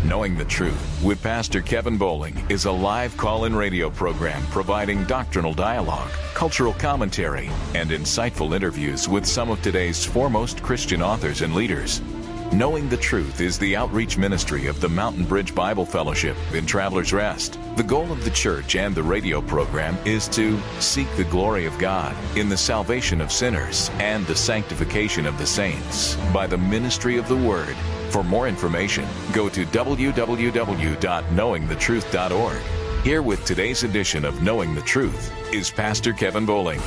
Knowing the Truth with Pastor Kevin Bowling is a live call-in radio program providing doctrinal dialogue, cultural commentary, and insightful interviews with some of today's foremost Christian authors and leaders. Knowing the Truth is the outreach ministry of the Mountain Bridge Bible Fellowship in Travelers Rest. The goal of the church and the radio program is to seek the glory of God in the salvation of sinners and the sanctification of the saints by the ministry of the Word. For more information, go to www.knowingthetruth.org. Here with today's edition of Knowing the Truth is Pastor Kevin Bowling.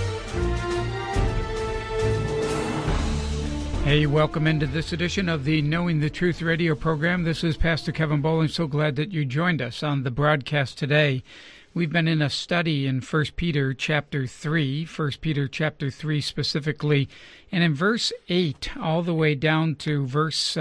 Hey, welcome into this edition of the Knowing the Truth radio program. This is Pastor Kevin Bowling. So glad that you joined us on the broadcast today. We've been in a study in 1 Peter chapter 3 specifically, and in verse 8 all the way down to verse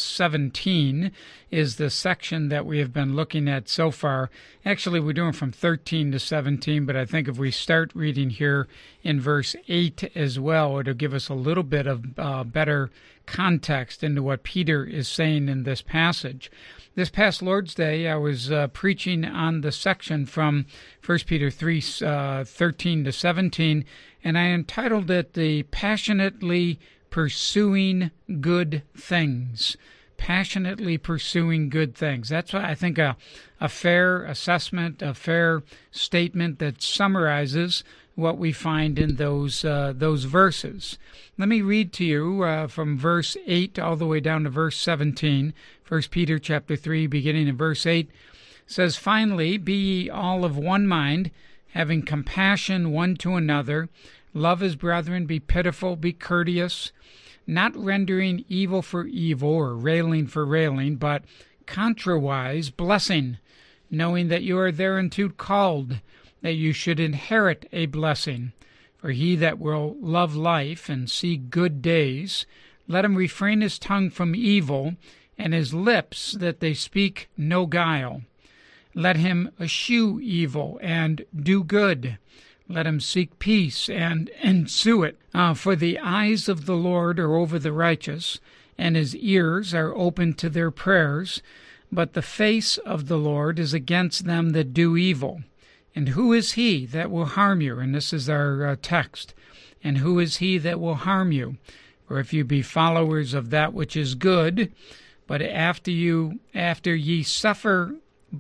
17 is the section that we have been looking at so far. Actually, we're doing from 13 to 17, but I think if we start reading here in verse 8 as well, it'll give us a little bit of better context into what Peter is saying in this passage. This past Lord's Day, I was preaching on the section from 1 Peter 3, 13 to 17, and I entitled it The Passionately Pursuing Good Things. Passionately pursuing good things. That's what I think a fair assessment, a fair statement that summarizes what we find in those verses. Let me read to you from verse 8 all the way down to verse 17. 1 Peter chapter 3, beginning in verse 8, says, "Finally, be ye all of one mind, having compassion one to another. Love as brethren, be pitiful, be courteous, not rendering evil for evil or railing for railing, but contrawise blessing, knowing that you are thereunto called, that you should inherit a blessing. For he that will love life and see good days, let him refrain his tongue from evil, and his lips that they speak no guile. Let him eschew evil and do good. Let him seek peace and ensue it. For the eyes of the Lord are over the righteous, and his ears are open to their prayers. But the face of the Lord is against them that do evil. And who is he that will harm you?" And this is our text. "And who is he that will harm you? For if you be followers of that which is good, but if ye suffer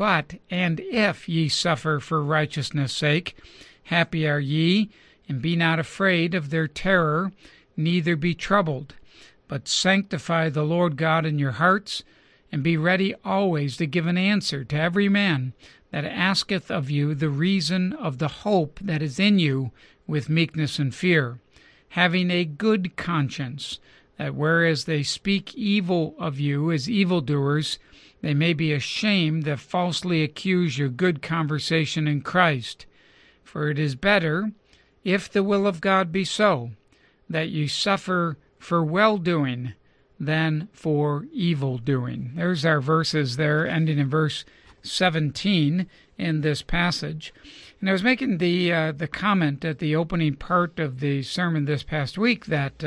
for righteousness' sake, happy are ye, and be not afraid of their terror, neither be troubled. But sanctify the Lord God in your hearts, and be ready always to give an answer to every man that asketh of you the reason of the hope that is in you with meekness and fear, having a good conscience, that whereas they speak evil of you as evildoers, they may be ashamed that falsely accuse your good conversation in Christ. For it is better, if the will of God be so, that you suffer for well-doing than for evil-doing." There's our verses there, ending in verse 17 in this passage. And I was making the comment at the opening part of the sermon this past week that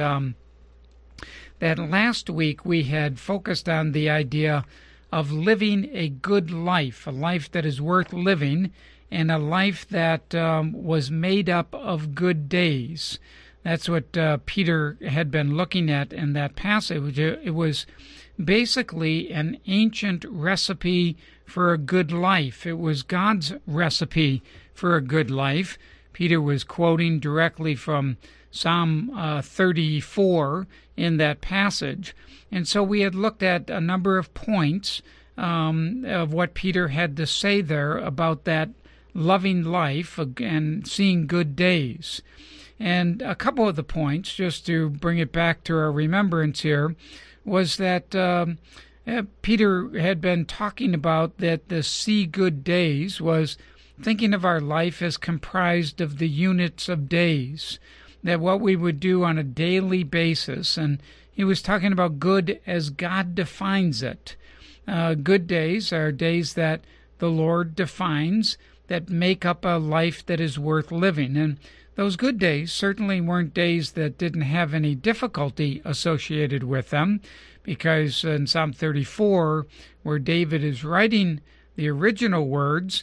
last week we had focused on the idea of living a good life, a life that is worth living, and a life that was made up of good days. That's what Peter had been looking at in that passage. It was basically an ancient recipe for a good life. It was God's recipe for a good life. Peter was quoting directly from Psalm 34 in that passage. And so we had looked at a number of points of what Peter had to say there about that loving life and seeing good days. And a couple of the points, just to bring it back to our remembrance here, was that Peter had been talking about that the see good days was thinking of our life as comprised of the units of days, that what we would do on a daily basis. And he was talking about good as God defines it. Good days are days that the Lord defines that make up a life that is worth living. And those good days certainly weren't days that didn't have any difficulty associated with them, because in Psalm 34, where David is writing the original words,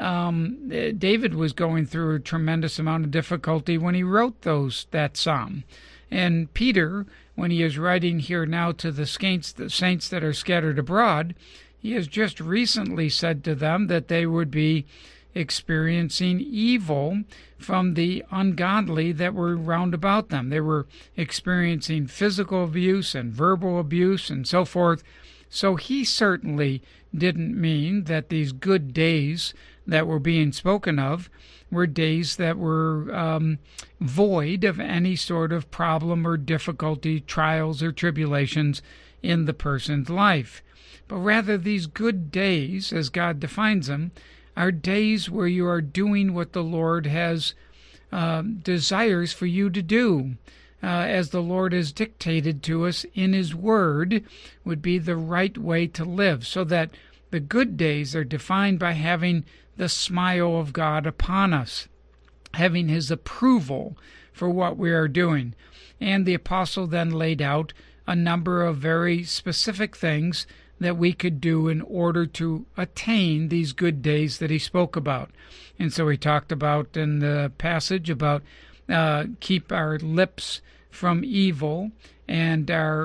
David was going through a tremendous amount of difficulty when he wrote that psalm. And Peter, when he is writing here now to the saints that are scattered abroad, he has just recently said to them that they would be experiencing evil from the ungodly that were round about them. They were experiencing physical abuse and verbal abuse and so forth. So he certainly didn't mean that these good days that were being spoken of were days that were void of any sort of problem or difficulty, trials or tribulations in the person's life. But rather, these good days, as God defines them, are days where you are doing what the Lord has desires for you to do, as the Lord has dictated to us in His Word, would be the right way to live, so that the good days are defined by having the smile of God upon us, having His approval for what we are doing. And the apostle then laid out a number of very specific things that we could do in order to attain these good days that he spoke about. And so he talked about in the passage about keep our lips from evil and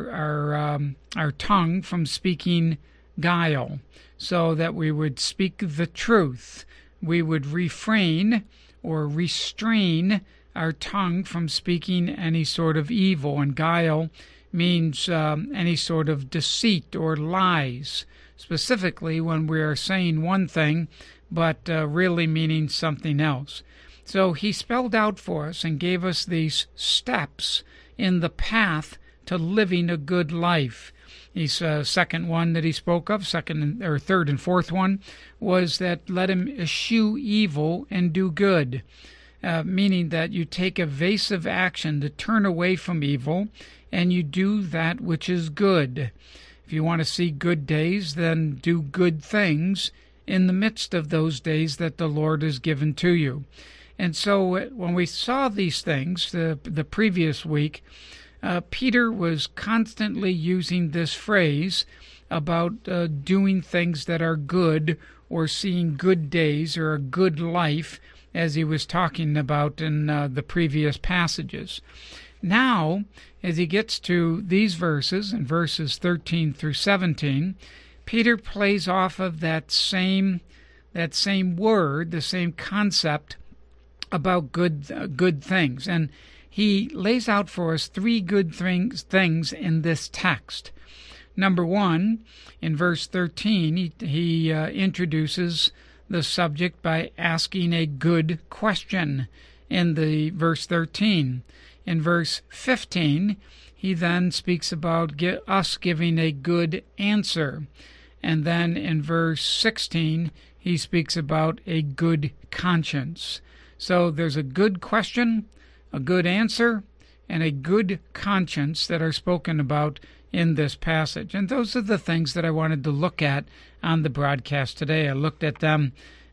our tongue from speaking guile, so that we would speak the truth. We would refrain or restrain our tongue from speaking any sort of evil, and guile means any sort of deceit or lies, specifically when we are saying one thing but really meaning something else. So he spelled out for us and gave us these steps in the path to living a good life. His second one that he spoke of, third and fourth one, was that let him eschew evil and do good, meaning that you take evasive action to turn away from evil and you do that which is good. If you want to see good days, then do good things in the midst of those days that the Lord has given to you. And so when we saw these things the previous week, Peter was constantly using this phrase about doing things that are good or seeing good days or a good life, as he was talking about in the previous passages. Now, as he gets to these verses, in verses 13 through 17, Peter plays off of that same word, the same concept about good things. And he lays out for us three good things in this text. Number one, in verse 13, he introduces the subject by asking a good question in the verse 13. In verse 15, he then speaks about us giving a good answer. And then in verse 16, he speaks about a good conscience. So there's a good question, a good answer, and a good conscience that are spoken about in this passage. And those are the things that I wanted to look at on the broadcast today. I looked at them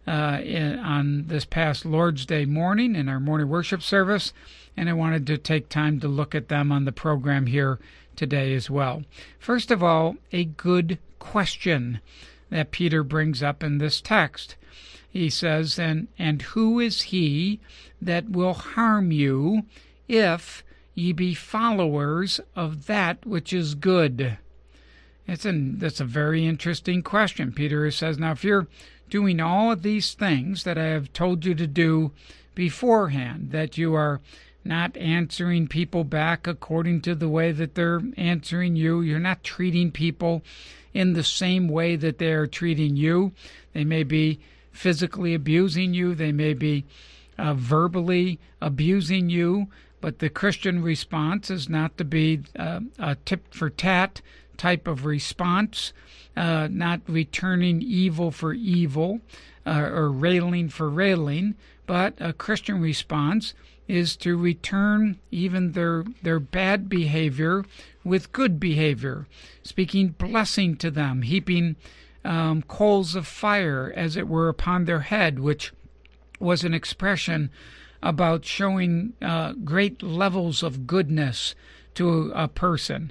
on this past Lord's Day morning in our morning worship service, and I wanted to take time to look at them on the program here today as well. First of all, a good question that Peter brings up in this text. He says, and who is he that will harm you if ye be followers of that which is good? That's a very interesting question. Peter says, now if you're doing all of these things that I have told you to do beforehand, that you are not answering people back according to the way that they're answering you, you're not treating people in the same way that they're treating you. They may be physically abusing you, they may be verbally abusing you, but the Christian response is not to be a tit-for-tat type of response, not returning evil for evil or railing for railing, but a Christian response is to return even their bad behavior with good behavior, speaking blessing to them, heaping coals of fire, as it were, upon their head, which was an expression about showing great levels of goodness to a person.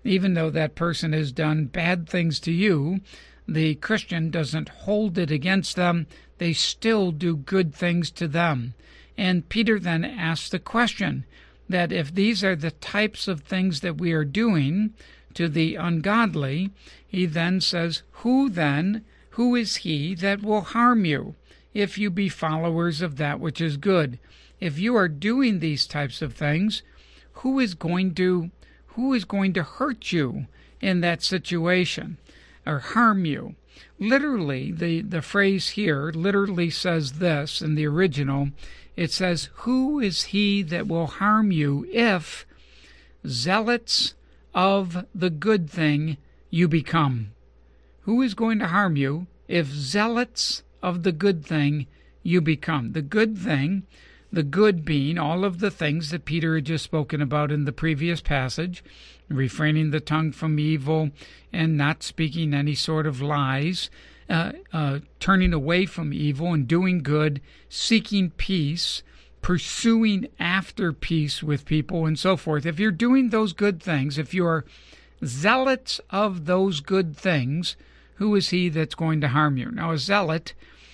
Even though that person has done bad things to you, the Christian doesn't hold it against them. They still do good things to them. And Peter then asks the question that if these are the types of things that we are doing to the ungodly, he then says, who is he that will harm you if you be followers of that which is good? If you are doing these types of things, who is going to hurt you in that situation or harm you? Literally, the phrase here literally says this in the original. It says, who is he that will harm you if zealots of the good thing you become? Who is going to harm you if zealots of the good thing you become? The good thing, the good being all of the things that Peter had just spoken about in the previous passage, refraining the tongue from evil and not speaking any sort of lies, turning away from evil and doing good, seeking peace, pursuing after peace with people, and so forth. If you're doing those good things, if you are zealots of those good things, who is he that's going to harm you? Now, a zealot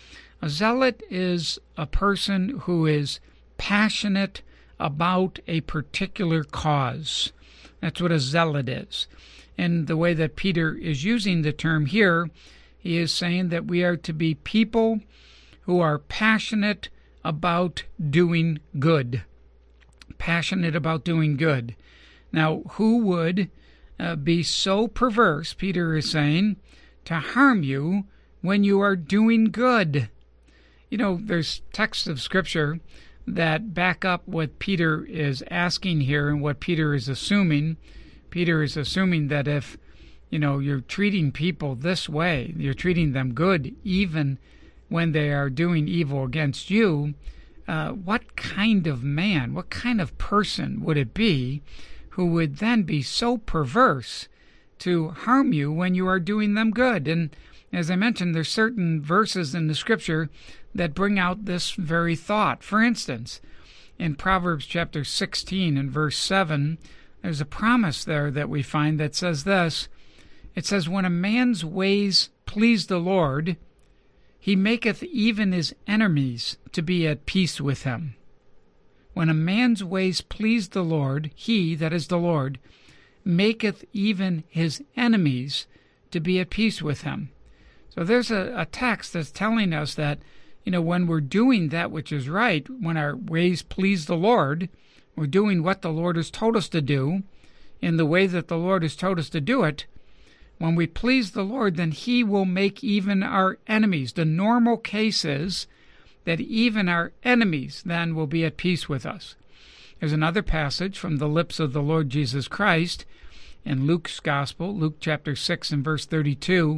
is a person who is passionate about a particular cause. That's what a zealot is. And the way that Peter is using the term here, he is saying that we are to be people who are passionate about doing good. Passionate about doing good. Now, who would be so perverse, Peter is saying, to harm you when you are doing good? You know, there's texts of Scripture that back up what Peter is asking here and what Peter is assuming. Peter is assuming that if, you're treating people this way, you're treating them good even when they are doing evil against you, what kind of man, what kind of person would it be who would then be so perverse to harm you when you are doing them good? And as I mentioned, there's certain verses in the Scripture that bring out this very thought. For instance, in Proverbs chapter 16 and verse 7, there's a promise there that we find that says this. It says, when a man's ways please the Lord, he maketh even his enemies to be at peace with him. When a man's ways please the Lord, he, that is the Lord, maketh even his enemies to be at peace with him. So there's a text that's telling us that, when we're doing that which is right, when our ways please the Lord, we're doing what the Lord has told us to do in the way that the Lord has told us to do it. When we please the Lord, then he will make even our enemies. The normal case is that even our enemies then will be at peace with us. There's another passage from the lips of the Lord Jesus Christ in Luke's Gospel, Luke chapter 6 and verse 32.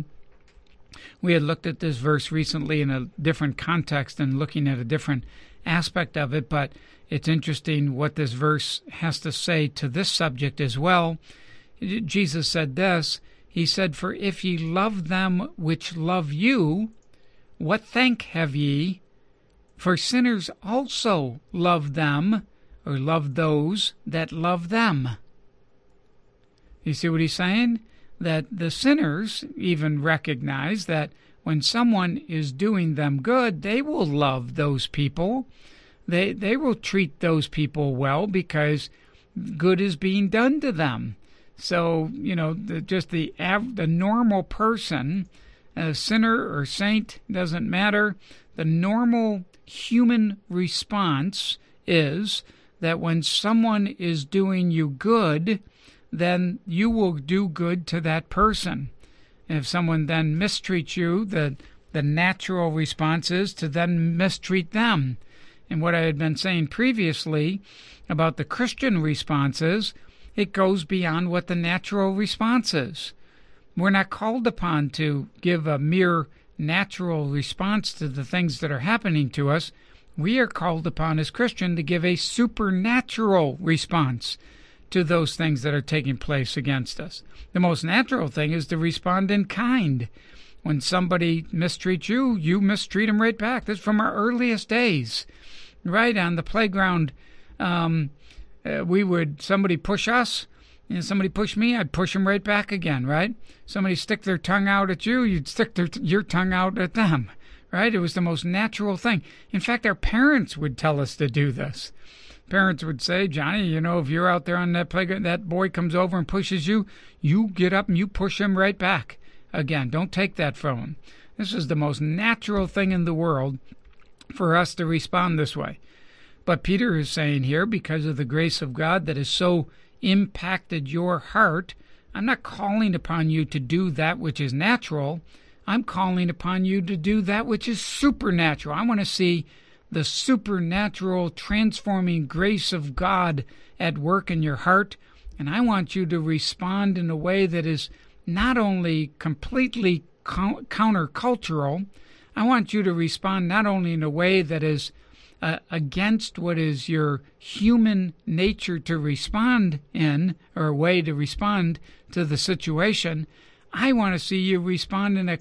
We had looked at this verse recently in a different context and looking at a different aspect of it, but it's interesting what this verse has to say to this subject as well. Jesus said this. He said, for if ye love them which love you, what thank have ye? For sinners also love them, or love those that love them. You see what he's saying? That the sinners even recognize that when someone is doing them good, they will love those people. They will treat those people well because good is being done to them. So, the normal person, a sinner or saint, doesn't matter. The normal human response is that when someone is doing you good, then you will do good to that person. If someone then mistreats you, the natural response is to then mistreat them. And what I had been saying previously about the Christian responses, it goes beyond what the natural response is. We're not called upon to give a mere natural response to the things that are happening to us. We are called upon as Christians to give a supernatural response to those things that are taking place against us. The most natural thing is to respond in kind. When somebody mistreats you, you mistreat them right back. That's from our earliest days. Right on the playground, somebody push us, somebody pushed me, I'd push them right back again, right? Somebody stick their tongue out at you, you'd stick your tongue out at them, right? It was the most natural thing. In fact, our parents would tell us to do this. Parents would say, Johnny, if you're out there on that playground, that boy comes over and pushes you, you get up and you push him right back. Again, don't take that from him. This is the most natural thing in the world for us to respond this way. But Peter is saying here, because of the grace of God that has so impacted your heart, I'm not calling upon you to do that which is natural. I'm calling upon you to do that which is supernatural. I want to see the supernatural transforming grace of God at work in your heart, and I want you to respond in a way that is not only completely countercultural, I want you to respond not only in a way that is against what is your human nature to respond in, or a way to respond to the situation. I want to see you respond in a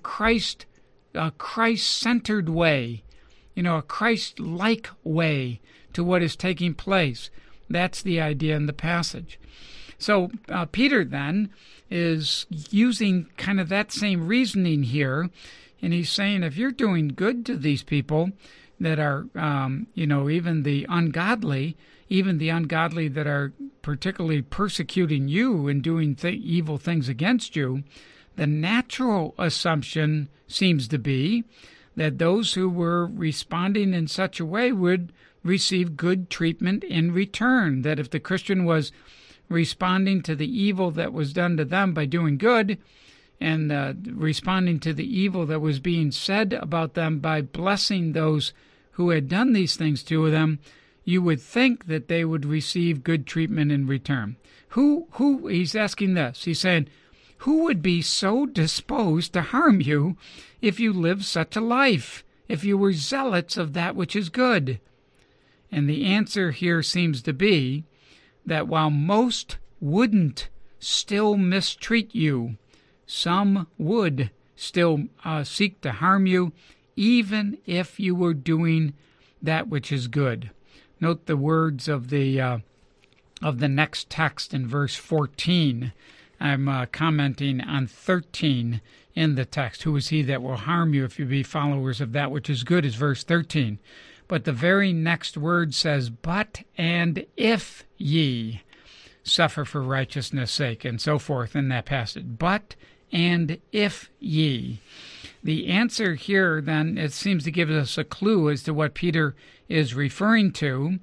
Christ-centered way, a Christ-like way to what is taking place. That's the idea in the passage. So Peter then is using kind of that same reasoning here, and he's saying if you're doing good to these people that are, even the ungodly that are particularly persecuting you and doing evil things against you, the natural assumption seems to be that those who were responding in such a way would receive good treatment in return, that if the Christian was responding to the evil that was done to them by doing good, and responding to the evil that was being said about them by blessing those who had done these things to them, you would think that they would receive good treatment in return. Who he's asking this. He's saying, who would be so disposed to harm you if you lived such a life, if you were zealots of that which is good? And the answer here seems to be that while most wouldn't still mistreat you, some would still seek to harm you, even if you were doing that which is good. Note the words of the next text in verse 14. I'm commenting on 13 in the text. Who is he that will harm you if you be followers of that which is good, is verse 13. But the very next word says, but and if ye suffer for righteousness' sake, and so forth in that passage. But and if ye. The answer here, then, it seems to give us a clue as to what Peter is referring to.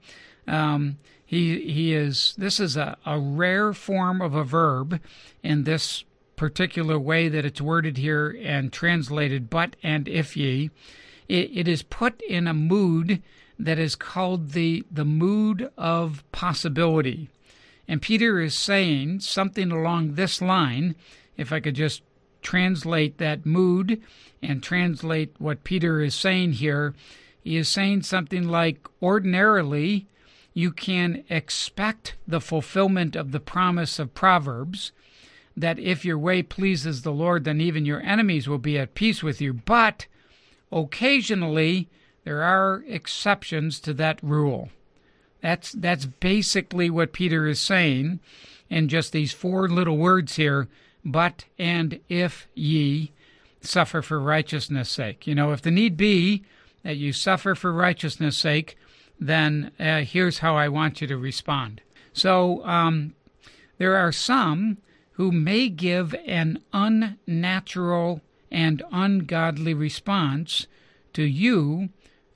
This is a rare form of a verb in this particular way that it's worded here and translated, but and if ye. It is put in a mood that is called the mood of possibility. And Peter is saying something along this line. If I could just translate that mood and translate what Peter is saying here, he is saying something like, ordinarily, you can expect the fulfillment of the promise of Proverbs, that if your way pleases the Lord, then even your enemies will be at peace with you. But occasionally, there are exceptions to that rule. That's basically what Peter is saying in just these four little words here, but and if ye suffer for righteousness' sake. If the need be that you suffer for righteousness' sake, then here's how I want you to respond. So there are some who may give an unnatural and ungodly response to you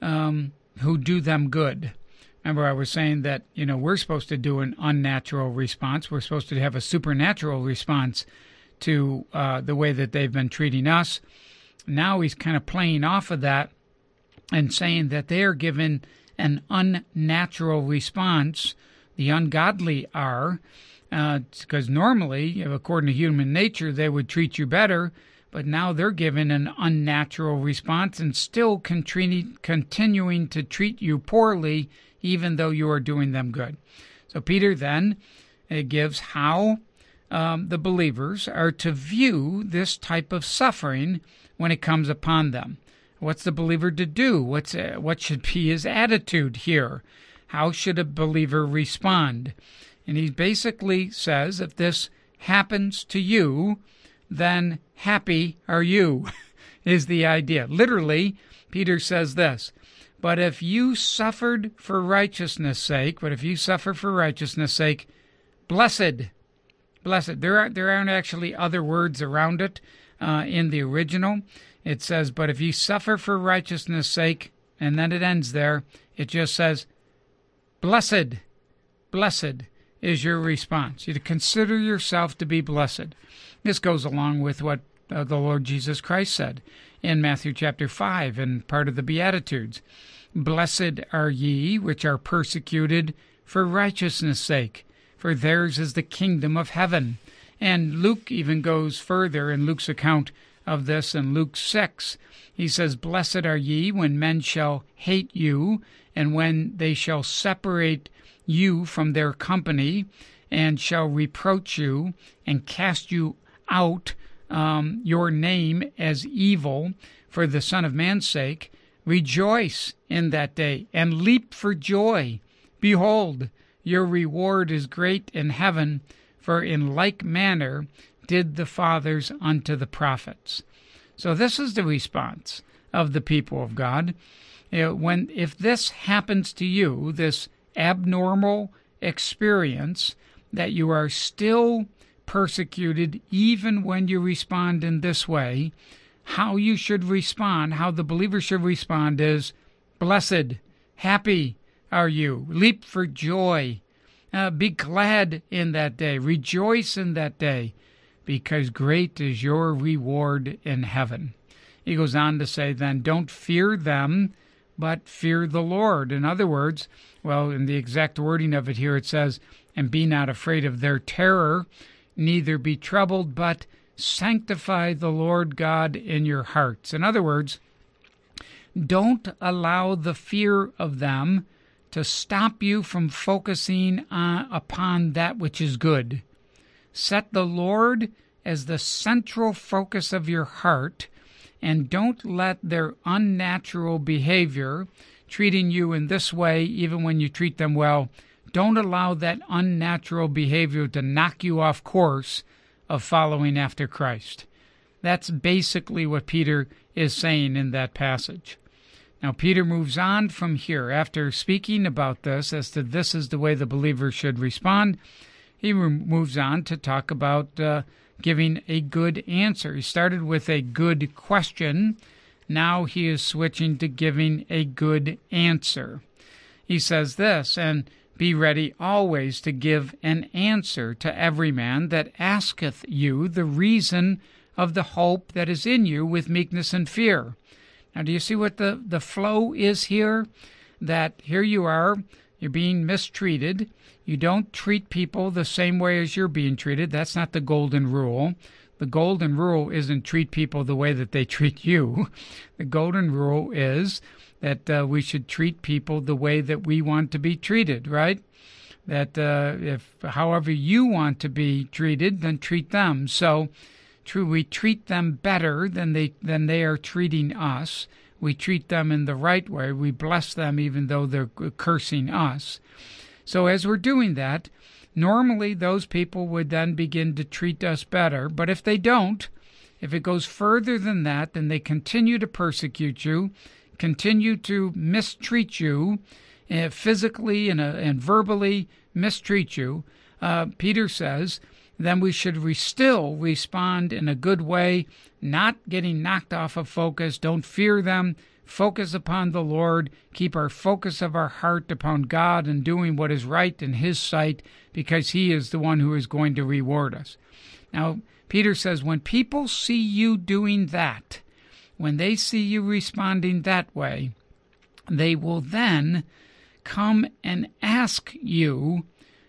who do them good. Remember, I was saying that, we're supposed to do an unnatural response. We're supposed to have a supernatural response to the way that they've been treating us. Now he's kind of playing off of that and saying that they are given an unnatural response. The ungodly are, because normally, according to human nature, they would treat you better, but now they're given an unnatural response and still continuing to treat you poorly, even though you are doing them good. So Peter then gives how the believers are to view this type of suffering when it comes upon them. What's the believer to do? What should be his attitude here? How should a believer respond? And he basically says, if this happens to you, then happy are you, is the idea. Literally, Peter says this, but if you suffer for righteousness' sake, blessed. There aren't actually other words around it in the original. It says, but if you suffer for righteousness' sake, and then it ends there, it just says, blessed is your response. You to consider yourself to be blessed. This goes along with what the Lord Jesus Christ said in Matthew chapter 5 and part of the Beatitudes. Blessed are ye which are persecuted for righteousness' sake, for theirs is the kingdom of heaven. And Luke even goes further in Luke's account of this in Luke 6. He says, blessed are ye when men shall hate you, and when they shall separate you from their company, and shall reproach you, and cast you out your name as evil for the Son of Man's sake. Rejoice in that day, and leap for joy. Behold, your reward is great in heaven, for in like manner did the fathers unto the prophets. So this is the response of the people of God. If this happens to you, this abnormal experience that you are still persecuted even when you respond in this way, how you should respond, how the believer should respond is, blessed, happy are you, leap for joy, be glad in that day, rejoice in that day, because great is your reward in heaven. He goes on to say, then don't fear them, but fear the Lord. In other words, well, in the exact wording of it here, it says, and be not afraid of their terror, neither be troubled, but sanctify the Lord God in your hearts. In other words, don't allow the fear of them to stop you from focusing upon that which is good. Set the Lord as the central focus of your heart, and don't let their unnatural behavior, treating you in this way even when you treat them well, don't allow that unnatural behavior to knock you off course of following after Christ. That's basically what Peter is saying in that passage. Now, Peter moves on from here. After speaking about this, as to this is the way the believer should respond, he moves on to talk about giving a good answer. He started with a good question. Now he is switching to giving a good answer. He says this, and be ready always to give an answer to every man that asketh you the reason of the hope that is in you with meekness and fear. Now, do you see what the flow is here? That here you are, you're being mistreated. You don't treat people the same way as you're being treated. That's not the golden rule. The golden rule isn't treat people the way that they treat you. The golden rule is that we should treat people the way that we want to be treated, right? That if however you want to be treated, then treat them. So we treat them better than they are treating us. We treat them in the right way. We bless them even though they're cursing us. So as we're doing that, normally those people would then begin to treat us better. But if they don't, if it goes further than that, then they continue to persecute you, continue to mistreat you, physically and verbally mistreat you. Peter says, then we should still respond in a good way, not getting knocked off of focus. Don't fear them. Focus upon the Lord. Keep our focus of our heart upon God and doing what is right in His sight, because He is the one who is going to reward us. Now, Peter says, when people see you doing that, when they see you responding that way, they will then come and ask you,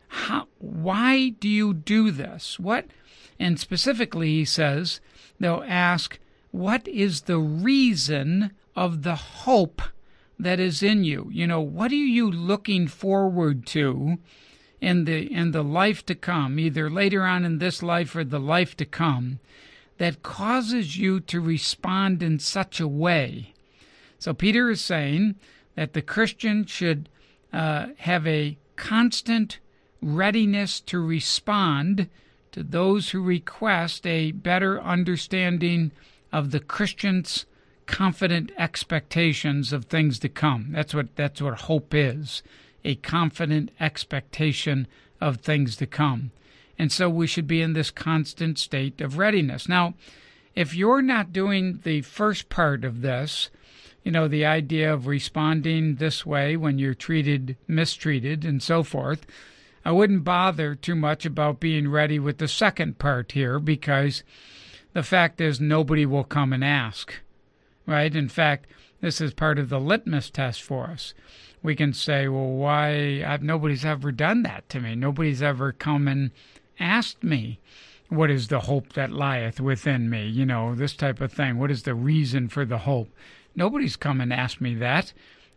why do you do this? What? And specifically, he says, they'll ask, what is the reason of the hope that is in you? You know, what are you looking forward to in the life to come, either later on in this life or the life to come, that causes you to respond in such a way? So Peter is saying that the Christian should have a constant readiness to respond to those who request a better understanding of the Christian's confident expectations of things to come. That's what hope is, a confident expectation of things to come. And so we should be in this constant state of readiness. Now, if you're not doing the first part of this, the idea of responding this way when you're mistreated, and so forth, I wouldn't bother too much about being ready with the second part here, because the fact is nobody will come and ask, right? In fact, this is part of the litmus test for us. We can say, well, why? Nobody's ever done that to me. Nobody's ever come and asked me, what is the hope that lieth within me? This type of thing. What is the reason for the hope? Nobody's come and asked me that.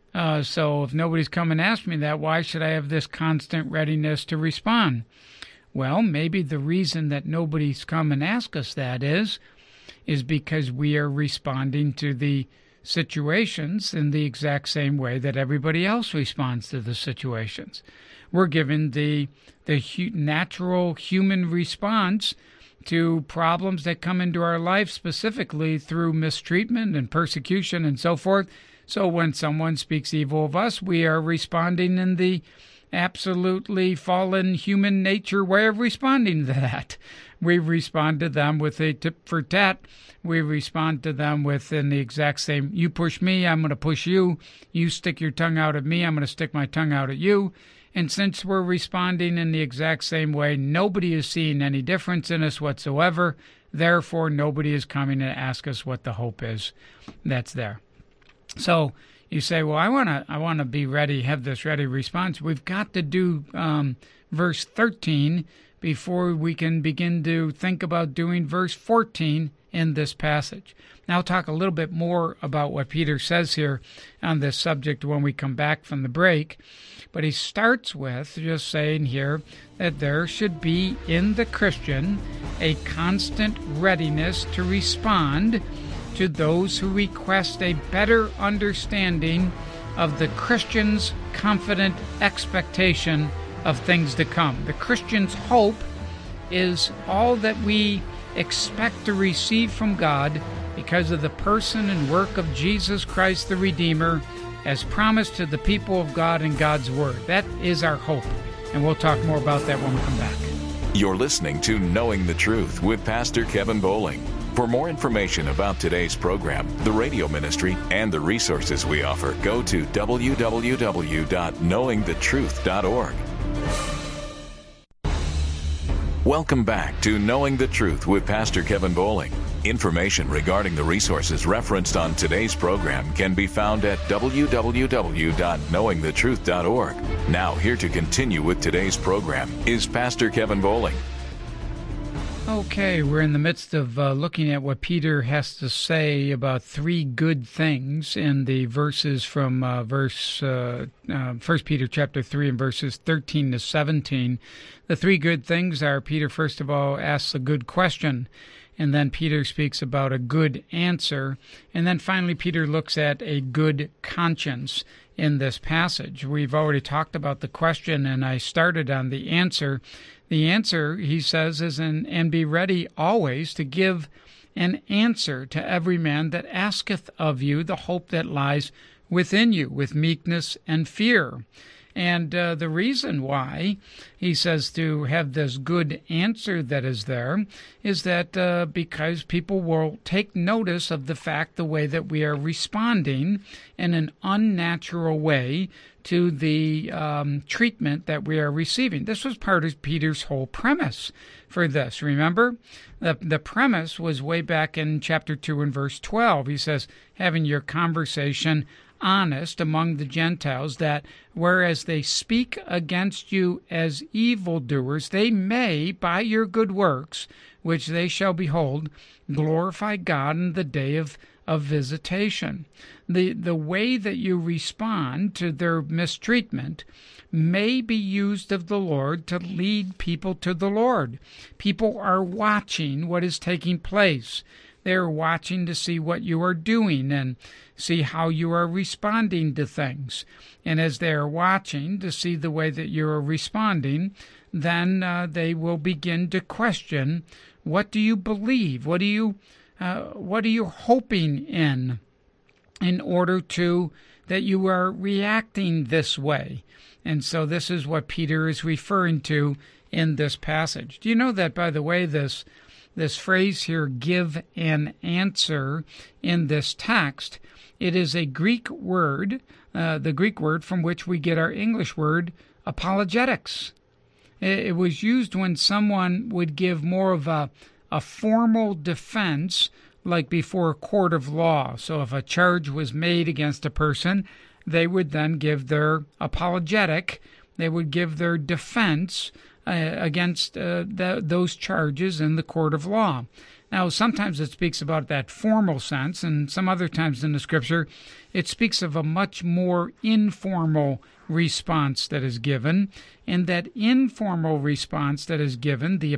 So if nobody's come and asked me that, why should I have this constant readiness to respond? Well, maybe the reason that nobody's come and asked us that is because we are responding to the situations in the exact same way that everybody else responds to the situations. We're given the natural human response to problems that come into our life, specifically through mistreatment and persecution and so forth. So when someone speaks evil of us, we are responding in the absolutely fallen human nature way of responding to that. We respond to them with a tit for tat. We respond to them in the exact same, you push me, I'm going to push you. You stick your tongue out at me, I'm going to stick my tongue out at you. And since we're responding in the exact same way, nobody is seeing any difference in us whatsoever. Therefore, nobody is coming to ask us what the hope is that's there. So you say, well, I want to be ready, have this ready response. We've got to do verse 13 before we can begin to think about doing verse 14 in this passage. Now, I'll talk a little bit more about what Peter says here on this subject when we come back from the break. But he starts with just saying here that there should be in the Christian a constant readiness to respond to those who request a better understanding of the Christian's confident expectation of things to come. The Christian's hope is all that we expect to receive from God because of the person and work of Jesus Christ the Redeemer, as promised to the people of God in God's Word. That is our hope, and we'll talk more about that when we come back. You're listening to Knowing the Truth with Pastor Kevin Bowling. For more information about today's program, the radio ministry, and the resources we offer, go to www.knowingthetruth.org. Welcome back to Knowing the Truth with Pastor Kevin Bowling. Information regarding the resources referenced on today's program can be found at www.knowingthetruth.org. Now, here to continue with today's program is Pastor Kevin Bowling. Okay, we're in the midst of looking at what Peter has to say about three good things in the verses from 1 Peter chapter 3 and verses 13 to 17. The three good things are, Peter first of all asks a good question, and then Peter speaks about a good answer, and then finally Peter looks at a good conscience in this passage. We've already talked about the question, and I started on the answer. The answer, he says, is, and be ready always to give an answer to every man that asketh of you the hope that lies within you, with meekness and fear. And the reason why he says to have this good answer that is there is that because people will take notice of the fact, the way that we are responding in an unnatural way to the treatment that we are receiving. This was part of Peter's whole premise for this. Remember, the premise was way back in chapter 2 and verse 12. He says, having your conversation honest among the Gentiles, that whereas they speak against you as evildoers, they may, by your good works, which they shall behold, glorify God in the day of visitation. The way that you respond to their mistreatment may be used of the Lord to lead people to the Lord. People are watching what is taking place. They're watching to see what you are doing and see how you are responding to things. And as they are watching to see the way that you are responding, then they will begin to question, what do you believe? What are you hoping in order to that you are reacting this way? And so this is what Peter is referring to in this passage. Do you know that, by the way, this phrase here, give an answer, in this text, it is a Greek word, the Greek word from which we get our English word apologetics. It was used when someone would give more of a formal defense, like before a court of law. So if a charge was made against a person, they would then give their apologetic, they would give their defense against those charges in the court of law. Now, sometimes it speaks about that formal sense, and some other times in the Scripture, it speaks of a much more informal response that is given. And that informal response that is given, the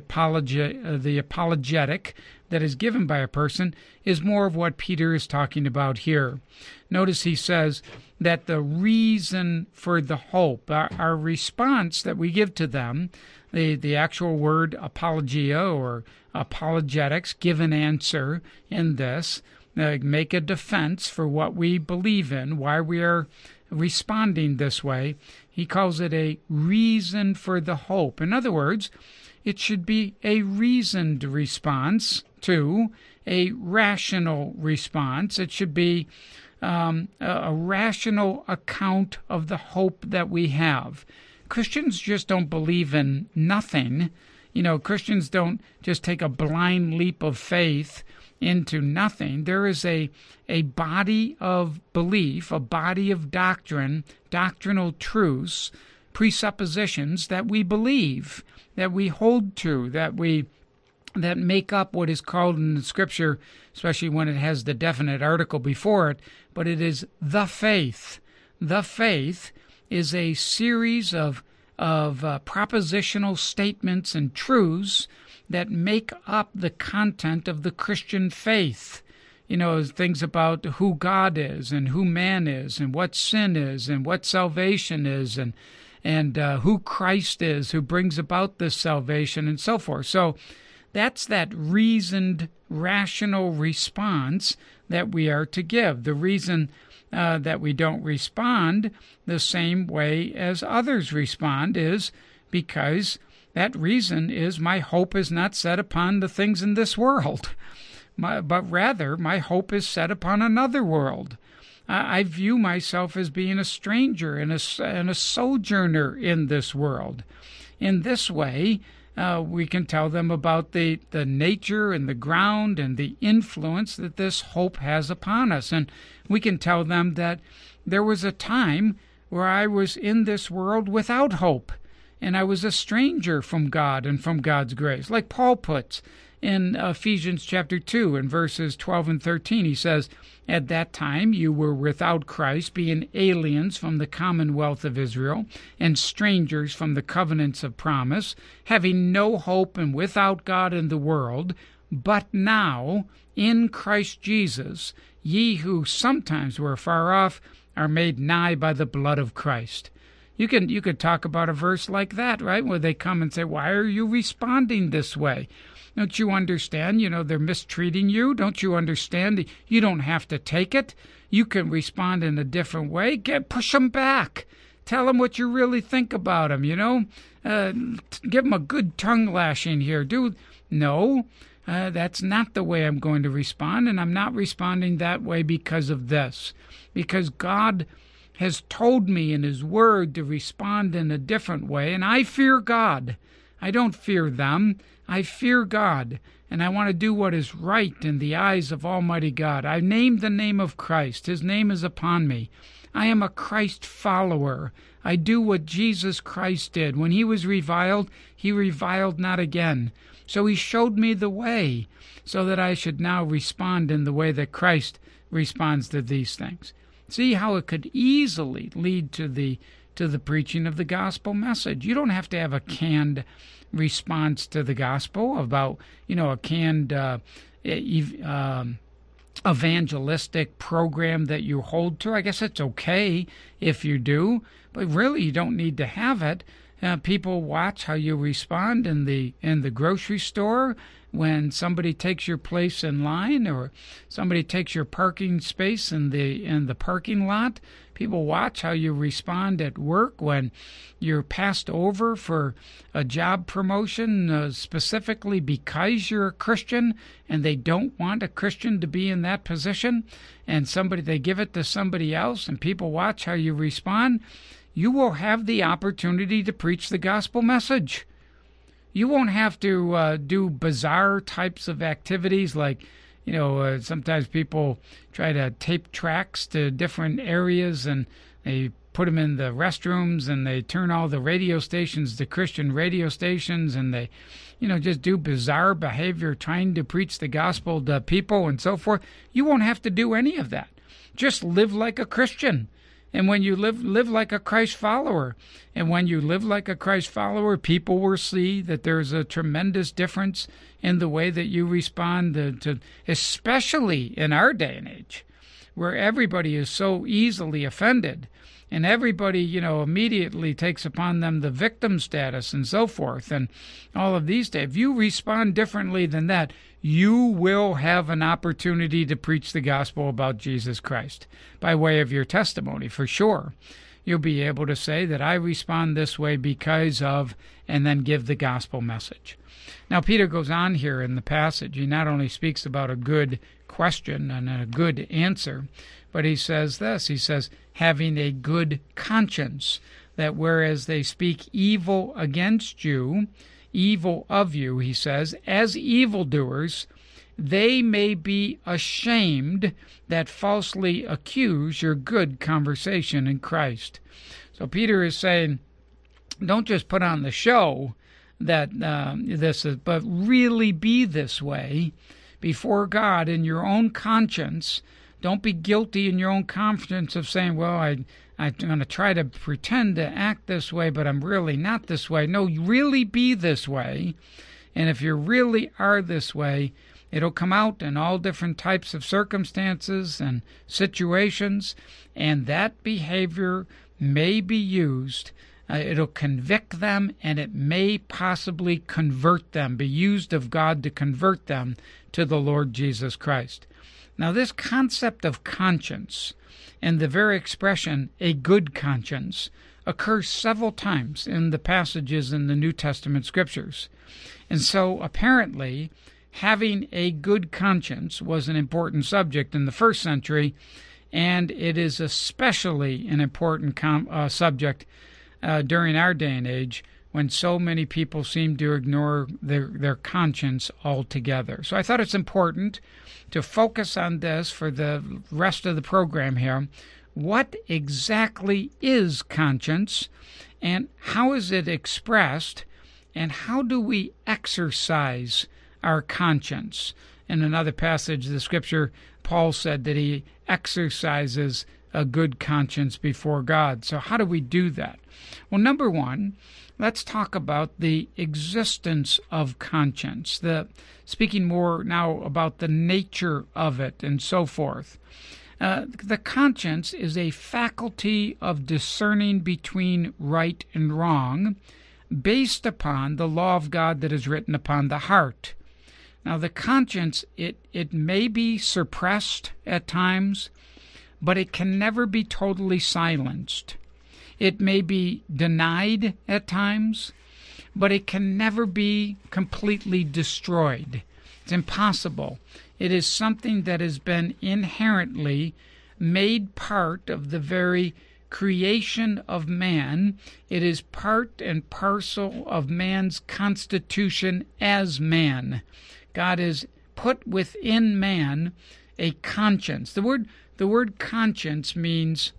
apologetic that is given by a person, is more of what Peter is talking about here. Notice he says that the reason for the hope, our response that we give to them, the actual word apologia or apologetics, give an answer in this, make a defense for what we believe in, why we are responding this way. He calls it a reason for the hope. In other words, it should be a reasoned response to a rational response. It should be a rational account of the hope that we have. Christians just don't believe in nothing. Christians don't just take a blind leap of faith into nothing. There is a body of belief, a body of doctrine, doctrinal truths, presuppositions that we believe, that we hold to, that make up what is called in the Scripture, especially when it has the definite article before it, but it is the faith. The faith is a series of propositional statements and truths that make up the content of the Christian faith. Things about who God is and who man is and what sin is and what salvation is and who Christ is who brings about this salvation and so forth. So that's that reasoned, rational response that we are to give. The reason that we don't respond the same way as others respond is because that reason is my hope is not set upon the things in this world, but rather my hope is set upon another world. I view myself as being a stranger and a sojourner in this world. In this way, we can tell them about the nature and the ground and the influence that this hope has upon us. And we can tell them that there was a time where I was in this world without hope, and I was a stranger from God and from God's grace. Like Paul puts in Ephesians chapter 2 in verses 12 and 13, he says, "At that time you were without Christ, being aliens from the commonwealth of Israel, and strangers from the covenants of promise, having no hope and without God in the world. But now, in Christ Jesus, ye who sometimes were far off are made nigh by the blood of Christ." You could talk about a verse like that, right, where they come and say, "Why are you responding this way? Don't you understand? They're mistreating you. Don't you understand? You don't have to take it. You can respond in a different way. Push them back. Tell them what you really think about them, give them a good tongue lashing here. No, that's not the way I'm going to respond, and I'm not responding that way because of this. Because God has told me in His Word to respond in a different way, and I fear God. I don't fear them. I fear God, and I want to do what is right in the eyes of Almighty God. I named the name of Christ. His name is upon me. I am a Christ follower. I do what Jesus Christ did. When He was reviled, He reviled not again. So He showed me the way so that I should now respond in the way that Christ responds to these things. See how it could easily lead to the preaching of the gospel message. You don't have to have a canned response to the gospel about, a canned evangelistic program that you hold to. I guess it's okay if you do, but really you don't need to have it. People watch how you respond in the grocery store when somebody takes your place in line, or somebody takes your parking space in the parking lot. People watch how you respond at work when you're passed over for a job promotion, specifically because you're a Christian and they don't want a Christian to be in that position, and they give it to somebody else, and people watch how you respond. You will have the opportunity to preach the gospel message. You won't have to do bizarre types of activities like, sometimes people try to tape tracks to different areas and they put them in the restrooms and they turn all the radio stations to Christian radio stations, and they, just do bizarre behavior trying to preach the gospel to people and so forth. You won't have to do any of that. Just live like a Christian. And when you live like a Christ follower, and when you live like a Christ follower, people will see that there's a tremendous difference in the way that you respond to, especially in our day and age, where everybody is so easily offended, and everybody, immediately takes upon them the victim status and so forth, and all of these days. If you respond differently than that, you will have an opportunity to preach the gospel about Jesus Christ by way of your testimony, for sure. You'll be able to say that I respond this way because of, and then give the gospel message. Now, Peter goes on here in the passage. He not only speaks about a good question and a good answer, but he says this. He says, having a good conscience, that whereas they speak evil against you, evil of you, he says, as evildoers, they may be ashamed that falsely accuse your good conversation in Christ. So Peter is saying, don't just put on the show that this is, but really be this way before God in your own conscience. Don't be guilty in your own conscience of saying, well, I'm going to try to pretend to act this way, but I'm really not this way. No, really be this way. And if you really are this way, it'll come out in all different types of circumstances and situations, and that behavior may be used. It'll convict them, and it may possibly convert them, be used of God to convert them to the Lord Jesus Christ. Now, this concept of conscience and the very expression, a good conscience, occurs several times in the passages in the New Testament scriptures. And so, apparently, having a good conscience was an important subject in the first century, and it is especially an important subject during our day and age, when so many people seem to ignore their conscience altogether. So I thought it's important to focus on this for the rest of the program here. What exactly is conscience, and how is it expressed, and how do we exercise our conscience? In another passage of the Scripture, Paul said that he exercises a good conscience before God. So how do we do that? Well, number one, let's talk about the existence of conscience, speaking more now about the nature of it and so forth. The conscience is a faculty of discerning between right and wrong based upon the law of God that is written upon the heart. Now, the conscience, it may be suppressed at times, but it can never be totally silenced. It may be denied at times, but it can never be completely destroyed. It's impossible. It is something that has been inherently made part of the very creation of man. It is part and parcel of man's constitution as man. God has put within man a conscience. The word conscience means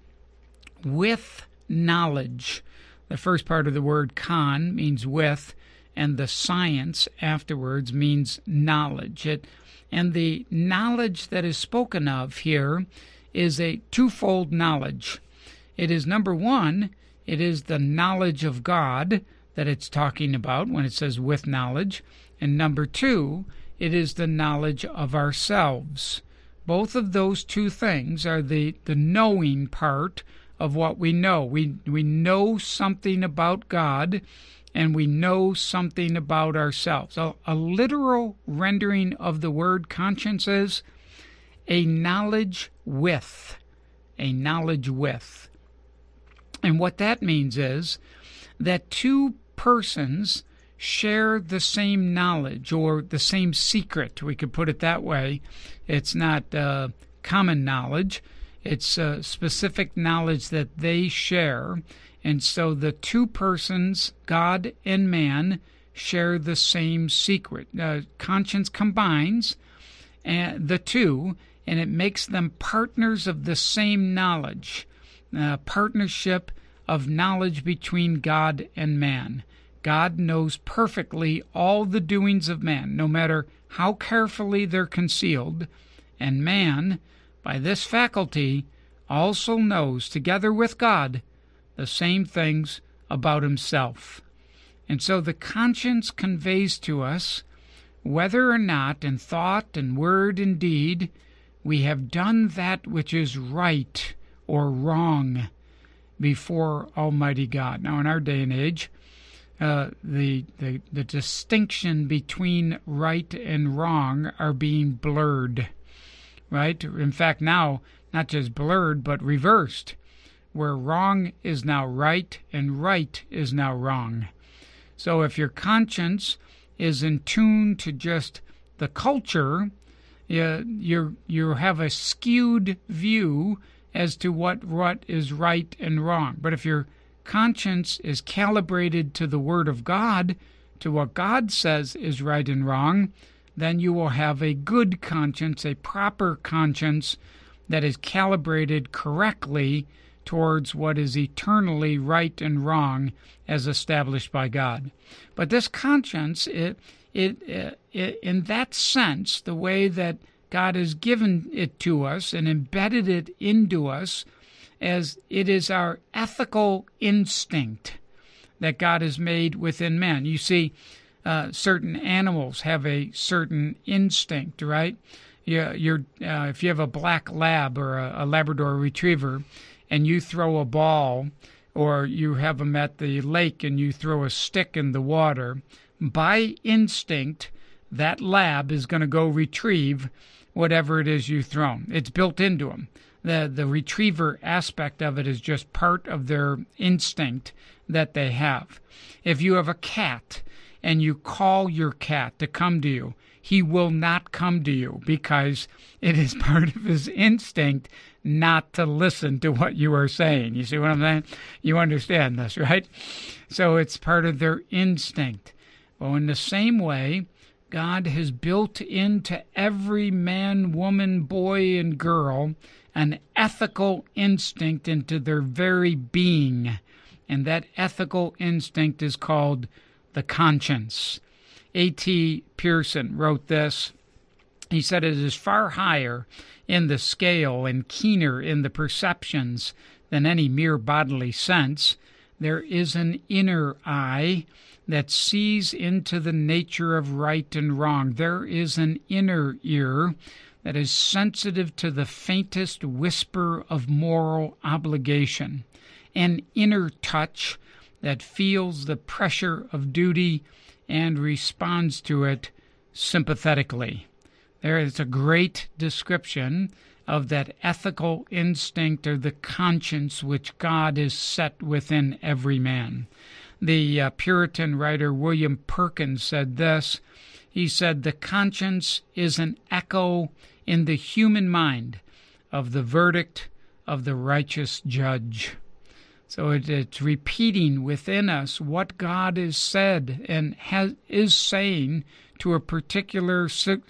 with knowledge. The first part of the word con means with, and the science afterwards means knowledge. And the knowledge that is spoken of here is a twofold knowledge. It is, number one, it is the knowledge of God that it's talking about when it says with knowledge. And number two, it is the knowledge of ourselves. Both of those two things are the knowing part of what we know. We know something about God, and we know something about ourselves. A literal rendering of the word conscience is a knowledge with. A knowledge with. And what that means is that two persons share the same knowledge or the same secret. We could put it that way. It's not common knowledge. It's specific knowledge that they share. And so the two persons, God and man, share the same secret. Conscience combines the two, and it makes them partners of the same knowledge. Partnership of knowledge between God and man. God knows perfectly all the doings of man, no matter how carefully they're concealed, and man, by this faculty, also knows, together with God, the same things about himself. And so the conscience conveys to us whether or not, in thought and word and deed, we have done that which is right or wrong before Almighty God. Now, in our day and age, the distinction between right and wrong are being blurred, right? In fact, now, not just blurred, but reversed, where wrong is now right and right is now wrong. So if your conscience is in tune to just the culture, you have a skewed view as to what is right and wrong. But if your conscience is calibrated to the Word of God, to what God says is right and wrong, then you will have a good conscience, a proper conscience that is calibrated correctly towards what is eternally right and wrong as established by God. But this conscience, it in that sense, the way that God has given it to us and embedded it into us, as it is our ethical instinct that God has made within man. You see, certain animals have a certain instinct, right? If you have a black lab or a Labrador retriever, and you throw a ball, or you have them at the lake and you throw a stick in the water, by instinct, that lab is going to go retrieve whatever it is you've thrown. It's built into them. The retriever aspect of it is just part of their instinct that they have. If you have a cat and you call your cat to come to you, he will not come to you because it is part of his instinct not to listen to what you are saying. You see what I'm saying? You understand this, right? So it's part of their instinct. Well, in the same way, God has built into every man, woman, boy, and girl an ethical instinct into their very being. And that ethical instinct is called the conscience. A.T. Pierson wrote this. He said it is far higher in the scale and keener in the perceptions than any mere bodily sense. There is an inner eye that sees into the nature of right and wrong. There is an inner ear that is sensitive to the faintest whisper of moral obligation, an inner touch that feels the pressure of duty and responds to it sympathetically. There is a great description of that ethical instinct or the conscience which God has set within every man. The Puritan writer William Perkins said this. He said, "The conscience is an echo in the human mind of the verdict of the righteous judge." So it's repeating within us what God has said and is saying to a particular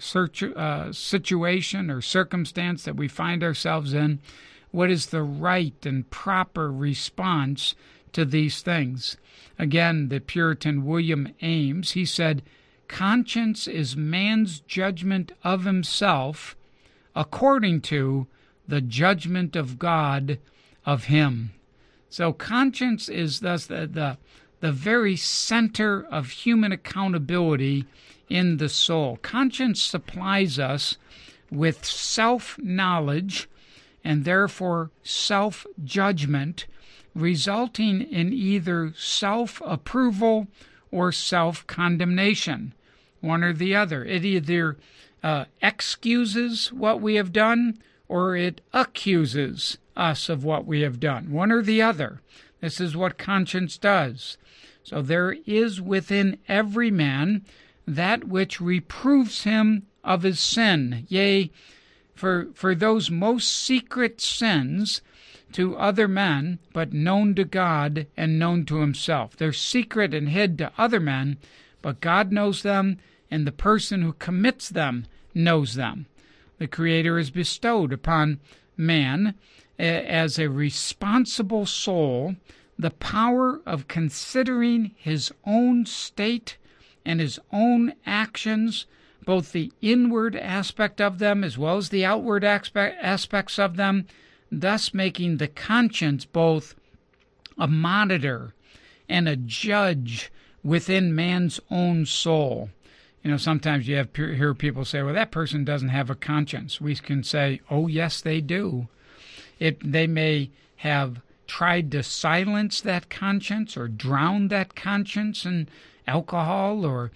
situation or circumstance that we find ourselves in. What is the right and proper response to these things? Again, the Puritan William Ames, he said, "Conscience is man's judgment of himself according to the judgment of God of him." So conscience is thus the very center of human accountability in the soul. Conscience supplies us with self-knowledge and therefore self-judgment, resulting in either self-approval or self-condemnation, one or the other. It either excuses what we have done or it accuses us of what we have done, one or the other. This is what conscience does. So there is within every man that which reproves him of his sin, yea, for those most secret sins to other men, but known to God and known to himself. They're secret and hid to other men, but God knows them, and the person who commits them knows them. The Creator has bestowed upon man as a responsible soul the power of considering his own state and his own actions, both the inward aspect of them as well as the outward aspects of them, thus making the conscience both a monitor and a judge within man's own soul. You know, sometimes you hear people say, well, that person doesn't have a conscience. We can say, oh, yes, they do. They may have tried to silence that conscience or drown that conscience in alcohol or,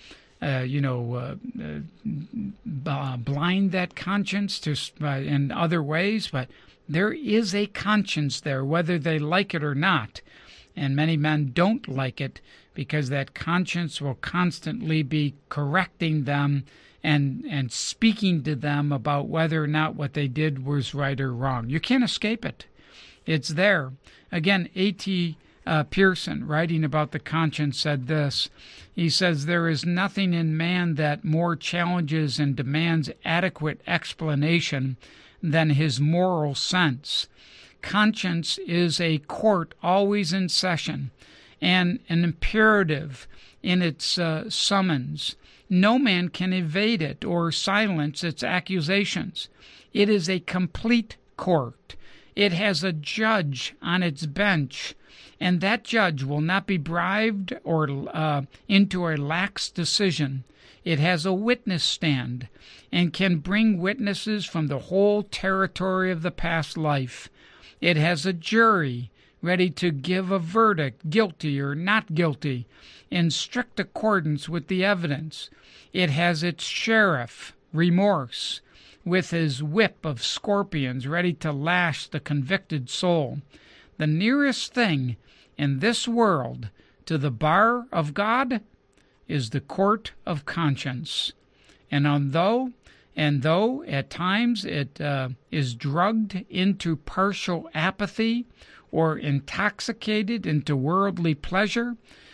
blind that conscience in other ways, but there is a conscience there, whether they like it or not. And many men don't like it because that conscience will constantly be correcting them and speaking to them about whether or not what they did was right or wrong. You can't escape it. It's there. Again, A.T. Pearson, writing about the conscience, said this. He says, there is nothing in man that more challenges and demands adequate explanation than his moral sense. Conscience is a court always in session and an imperative in its summons. No man can evade it or silence its accusations. It is a complete court. It has a judge on its bench, and that judge will not be bribed or into a lax decision. It has a witness stand and can bring witnesses from the whole territory of the past life. It has a jury ready to give a verdict, guilty or not guilty, in strict accordance with the evidence. It has its sheriff, remorse, with his whip of scorpions ready to lash the convicted soul. The nearest thing in this world to the bar of God is the court of conscience. And though at times it is drugged into partial apathy or intoxicated into worldly pleasure,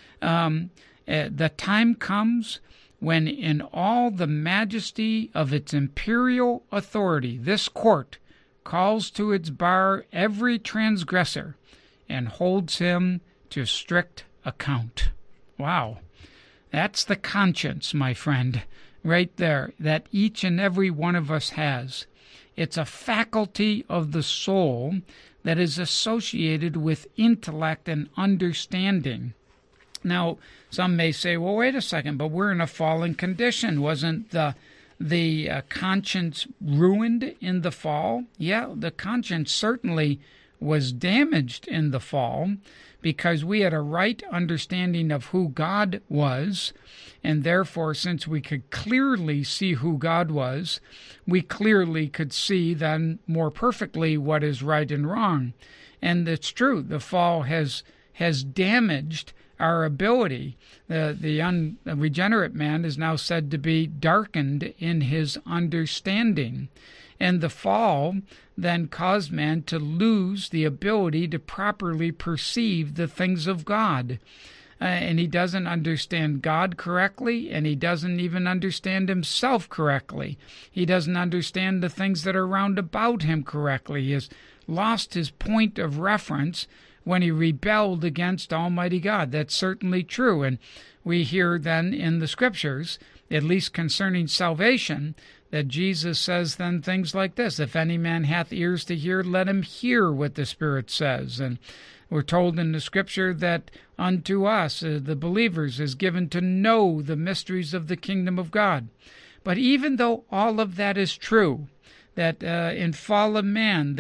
the time comes when in all the majesty of its imperial authority, this court calls to its bar every transgressor and holds him to strict account. Wow. That's the conscience, my friend, right there, that each and every one of us has. It's a faculty of the soul that is associated with intellect and understanding. Now, some may say, well, wait a second, but we're in a fallen condition. Wasn't the conscience ruined in the fall? Yeah, the conscience certainly was damaged in the fall because we had a right understanding of who God was, and therefore, since we could clearly see who God was, we clearly could see then more perfectly what is right and wrong. And it's true, the fall has damaged our ability. The unregenerate man is now said to be darkened in his understanding. And the fall then caused man to lose the ability to properly perceive the things of God. And he doesn't understand God correctly, and he doesn't even understand himself correctly. He doesn't understand the things that are round about him correctly. He has lost his point of reference when he rebelled against Almighty God. That's certainly true. And we hear then in the Scriptures, at least concerning salvation, that Jesus says then things like this: if any man hath ears to hear, let him hear what the Spirit says. And We're told in the Scripture that unto us, the believers, is given to know the mysteries of the kingdom of God. But even though all of that is true, that in fallen man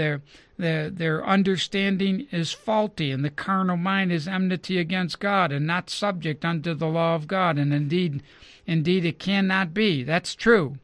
their understanding is faulty, and the carnal mind is enmity against God and not subject unto the law of God, and indeed it cannot be. That's true.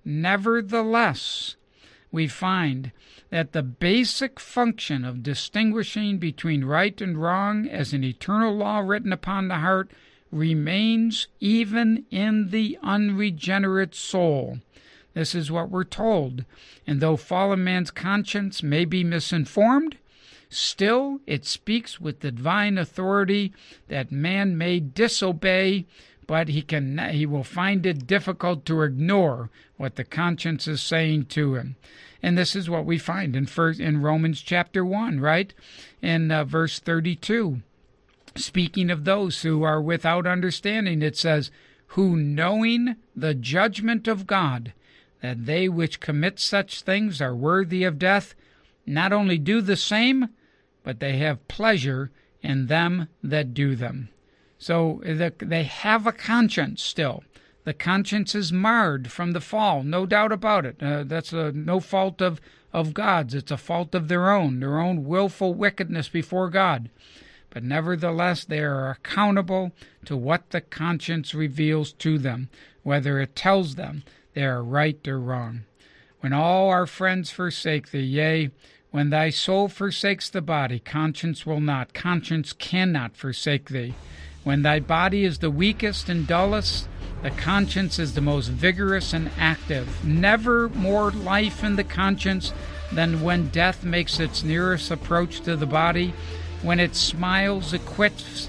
Nevertheless, we find that the basic function of distinguishing between right and wrong as an eternal law written upon the heart remains even in the unregenerate soul. This is what we're told. And though fallen man's conscience may be misinformed, still it speaks with divine authority that man may disobey, but he will find it difficult to ignore what the conscience is saying to him. And this is what we find in Romans chapter 1, right? In verse 32. Speaking of those who are without understanding, it says, who knowing the judgment of God, that they which commit such things are worthy of death, not only do the same, but they have pleasure in them that do them. So they have a conscience still. The conscience is marred from the fall, no doubt about it. That's no fault of God's. It's a fault of their own willful wickedness before God. But nevertheless, they are accountable to what the conscience reveals to them, whether it tells them they are right or wrong. When all our friends forsake thee, yea, when thy soul forsakes the body, conscience will not, conscience cannot forsake thee. When thy body is the weakest and dullest, the conscience is the most vigorous and active. Never more life in the conscience than when death makes its nearest approach to the body, when it smiles, acquits,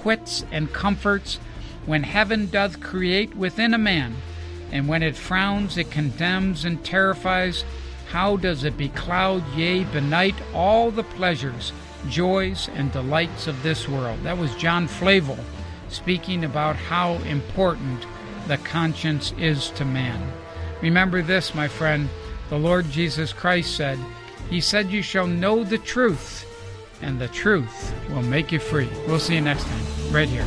and comforts, when heaven doth create within a man, and when it frowns, it condemns and terrifies. How does it becloud, yea, benight all the pleasures, joys, and delights of this world? That was John Flavel speaking about how important the conscience is to man. Remember this, my friend. The Lord Jesus Christ said, He said, you shall know the truth, and the truth will make you free. We'll see you next time, right here.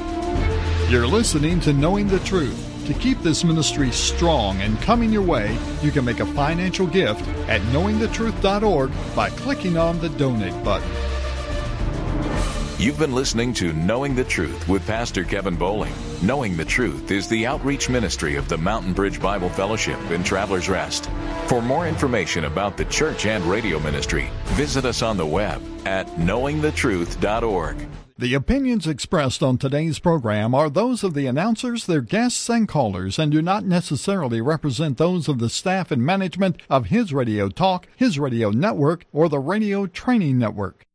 You're listening to Knowing the Truth. To keep this ministry strong and coming your way, you can make a financial gift at knowingthetruth.org by clicking on the donate button. You've been listening to Knowing the Truth with Pastor Kevin Bowling. Knowing the Truth is the outreach ministry of the Mountain Bridge Bible Fellowship in Travelers Rest. For more information about the church and radio ministry, visit us on the web at knowingthetruth.org. The opinions expressed on today's program are those of the announcers, their guests, and callers, and do not necessarily represent those of the staff and management of His Radio Talk, His Radio Network, or the Radio Training Network.